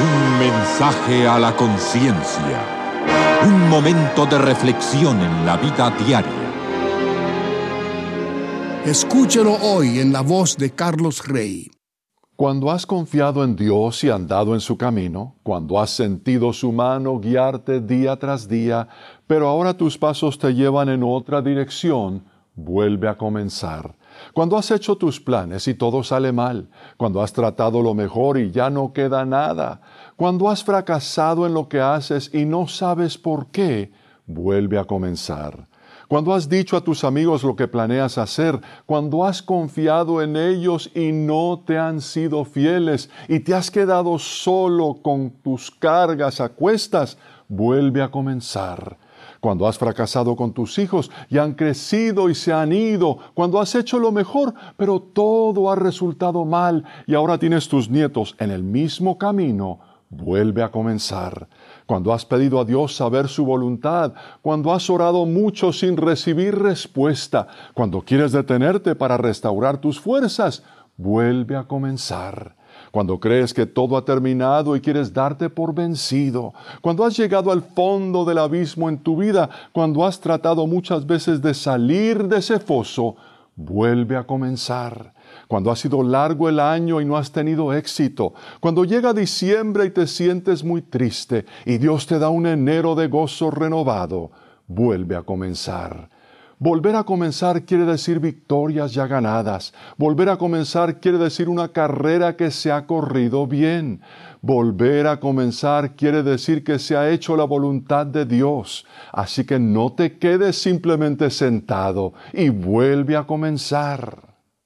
Un mensaje a la conciencia. Un momento de reflexión en la vida diaria. Escúchelo hoy en la voz de Carlos Rey. Cuando has confiado en Dios y andado en su camino, cuando has sentido su mano guiarte día tras día, pero ahora tus pasos te llevan en otra dirección, vuelve a comenzar. Cuando has hecho tus planes y todo sale mal, cuando has tratado lo mejor y ya no queda nada, cuando has fracasado en lo que haces y no sabes por qué, vuelve a comenzar. Cuando has dicho a tus amigos lo que planeas hacer, cuando has confiado en ellos y no te han sido fieles y te has quedado solo con tus cargas a cuestas, vuelve a comenzar. Cuando has fracasado con tus hijos y han crecido y se han ido, cuando has hecho lo mejor, pero todo ha resultado mal y ahora tienes tus nietos en el mismo camino, vuelve a comenzar. Cuando has pedido a Dios saber su voluntad, cuando has orado mucho sin recibir respuesta, cuando quieres detenerte para restaurar tus fuerzas, vuelve a comenzar. Cuando crees que todo ha terminado y quieres darte por vencido, cuando has llegado al fondo del abismo en tu vida, cuando has tratado muchas veces de salir de ese foso, vuelve a comenzar. Cuando ha sido largo el año y no has tenido éxito, cuando llega diciembre y te sientes muy triste y Dios te da un enero de gozo renovado, vuelve a comenzar. Volver a comenzar quiere decir victorias ya ganadas. Volver a comenzar quiere decir una carrera que se ha corrido bien. Volver a comenzar quiere decir que se ha hecho la voluntad de Dios. Así que no te quedes simplemente sentado y vuelve a comenzar.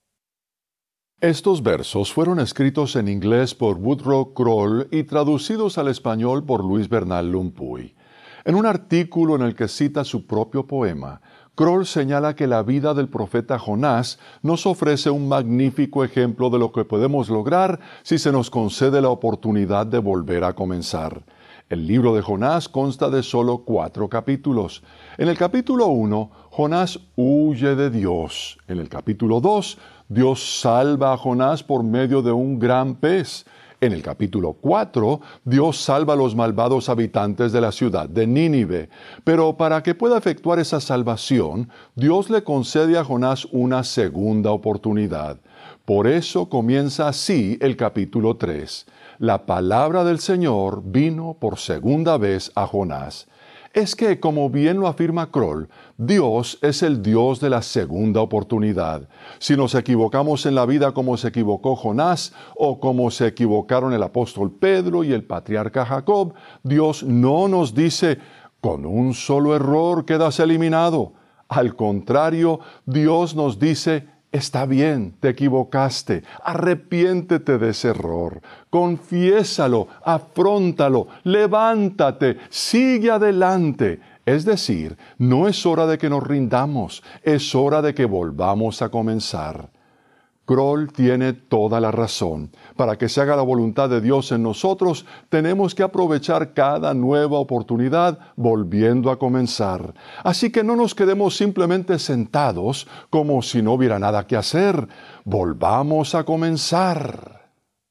Estos versos fueron escritos en inglés por Woodrow Kroll y traducidos al español por Luis Bernal Lumpuy. En un artículo en el que cita su propio poema, Kroll señala que la vida del profeta Jonás nos ofrece un magnífico ejemplo de lo que podemos lograr si se nos concede la oportunidad de volver a comenzar. El libro de Jonás consta de solo 4 capítulos. En el capítulo 1, Jonás huye de Dios. En el capítulo 2, Dios salva a Jonás por medio de un gran pez. En el capítulo 4, Dios salva a los malvados habitantes de la ciudad de Nínive. Pero para que pueda efectuar esa salvación, Dios le concede a Jonás una segunda oportunidad. Por eso comienza así el capítulo 3. La palabra del Señor vino por segunda vez a Jonás. Es que, como bien lo afirma Kroll, Dios es el Dios de la segunda oportunidad. Si nos equivocamos en la vida como se equivocó Jonás o como se equivocaron el apóstol Pedro y el patriarca Jacob, Dios no nos dice, con un solo error quedas eliminado. Al contrario, Dios nos dice, está bien, te equivocaste, arrepiéntete de ese error, confiésalo, afróntalo, levántate, sigue adelante. Es decir, no es hora de que nos rindamos, es hora de que volvamos a comenzar. Kroll tiene toda la razón. Para que se haga la voluntad de Dios en nosotros, tenemos que aprovechar cada nueva oportunidad volviendo a comenzar. Así que no nos quedemos simplemente sentados como si no hubiera nada que hacer. Volvamos a comenzar.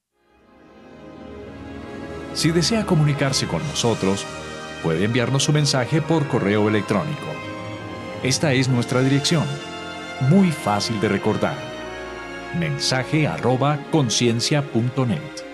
Si desea comunicarse con nosotros, puede enviarnos su mensaje por correo electrónico. Esta es nuestra dirección, muy fácil de recordar. mensaje@conciencia.net